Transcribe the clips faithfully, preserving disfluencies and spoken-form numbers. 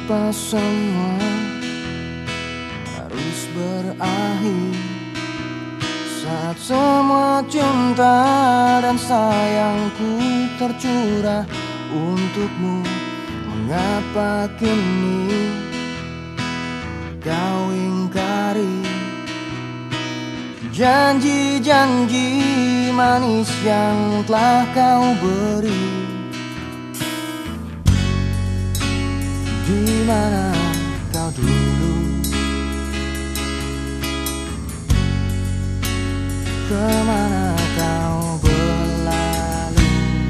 Mengapa semua harus berakhir saat semua cinta dan sayangku tercurah untukmu? Mengapa kini kau ingkari janji-janji manis yang telah kau beri? Di mana kau dulu? Kemana kau berlalu?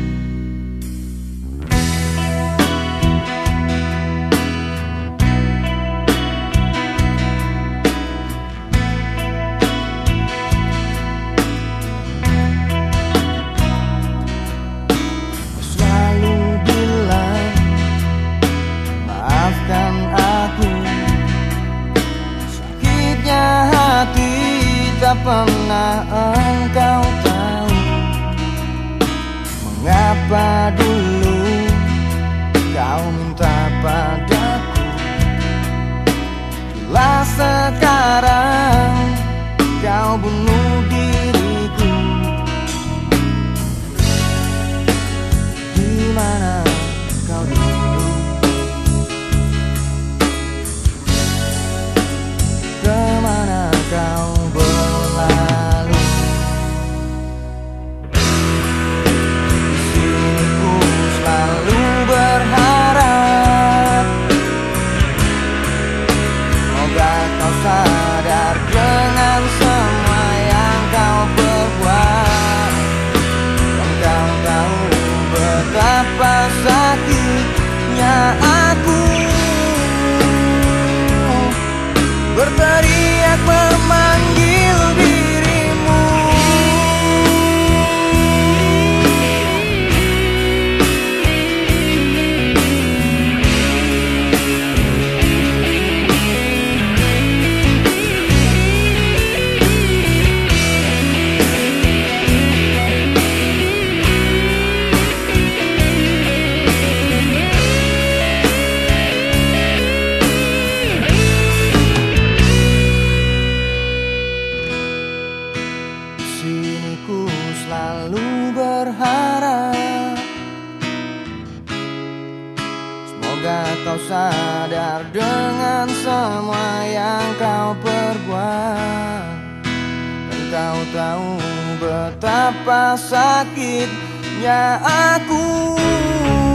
Selalu bilang maafkan aku, sakitnya hati tak pernah engkau tahu. Mengapa dulu kau minta padaku, bila sekarang kau bunuh diriku? Di mana kau dulu? Kemana kau berlalu? Di sini ku selalu berharap, semoga kau sadar dengan semua yang kau perbuat. Dan kau tahu betapa sakitnya aku berteriak memanggil dirimu. Sini ku selalu berharap, semoga kau sadar dengan semua yang kau perbuat. Dan kau tahu betapa sakitnya aku